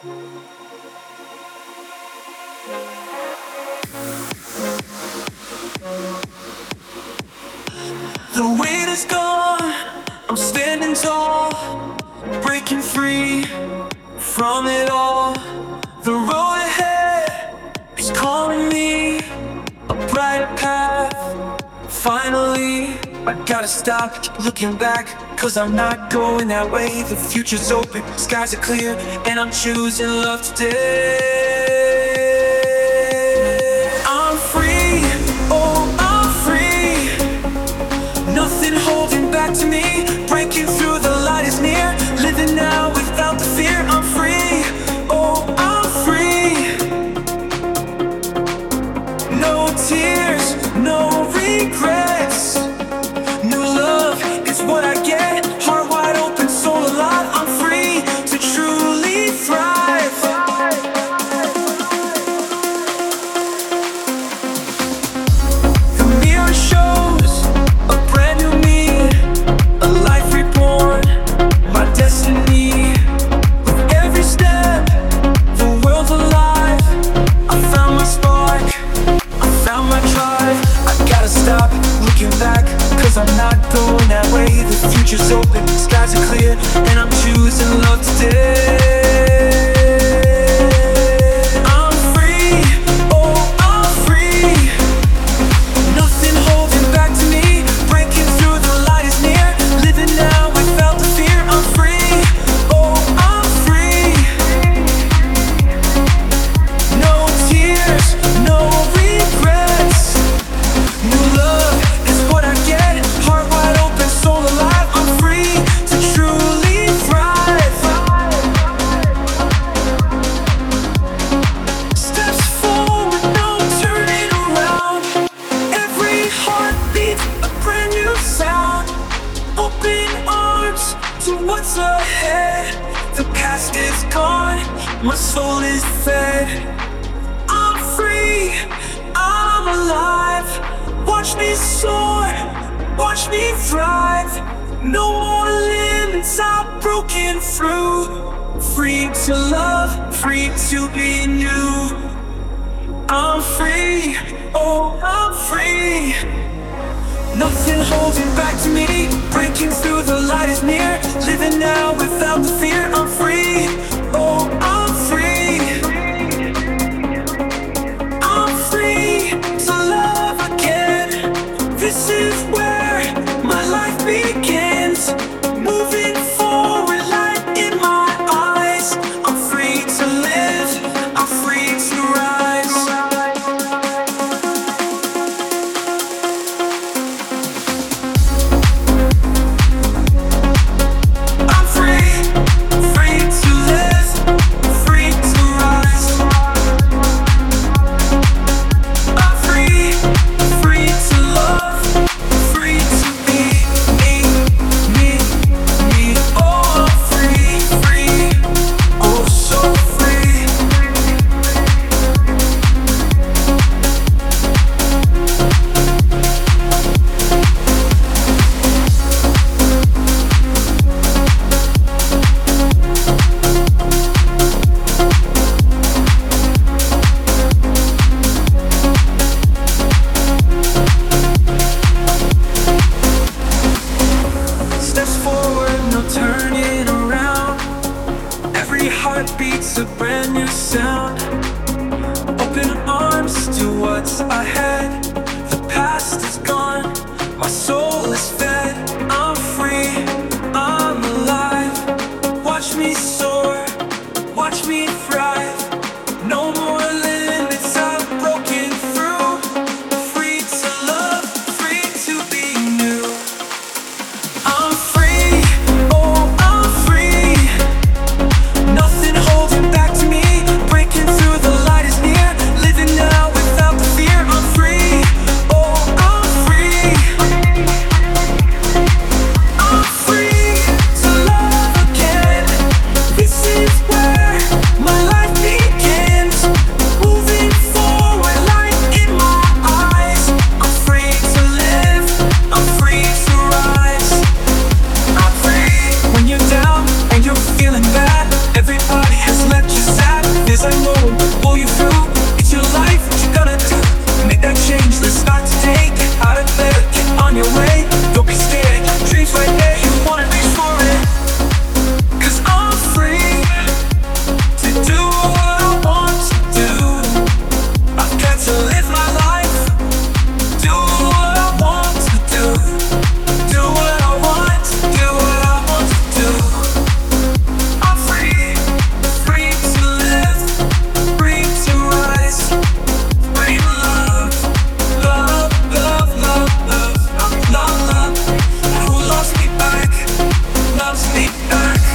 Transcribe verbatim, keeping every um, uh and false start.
The weight is gone, I'm standing tall, breaking free from it all. The road ahead is calling me, a brighter path. Finally, I gotta stop, keep looking back, cause I'm not going that way. The future's open, skies are clear, and I'm choosing love today. I'm free, oh I'm free. Nothing holding back to me, breaking through, the light is near. Living now without the fear, I'm free, oh I'm free. No tears, no regrets. New love is what I get, heart wide open, soul alive. I'm free to truly thrive. The mirror shows a brand new me, a life reborn, my destiny. With every step, the world's alive. I found my spark, I found my drive. I gotta stop looking back, cause I'm not going that way. The future's open, skies are clear, and I'm choosing love today. I'm free, oh I'm free. Nothing holding back to me, breaking through, the light is near. Living now without the fear, I'm free, oh I'm free. No tears, no regrets. New love is what I get, heart wide open, soul alive. I'm free to truly thrive. Steps forward, no turning around. Every heartbeat, a brand new sound. Open arms to what's ahead. The past is gone, my soul is fed. I'm free, I'm alive. Watch me soar, watch me thrive. No more limits, I've broken through. Free to love, free to be new. I'm free, oh I'm free. Nothing holding back to me, breaking through, the light is near. Living now without the fear, I'm free, oh I'm free. I'm free to love again. This is where my life begins. Moving forward, light in my eyes. I'm free to live, I'm free to rise. I'm free, free to live, free to rise. I'm free, free to love, free to be me, me, me. Oh, I'm free, free, oh so free. Steps forward, no turning around. Every heartbeat's a brand new sound. Open arms to what's ahead. The past is gone, my soul is fed. I'm free, I'm alive. Watch me soar, watch me thrive. No more limits, I've broken through. Free to love, free to be new. I'm free, oh I'm free. Nothing holding back to me, breaking through, the loves the earth.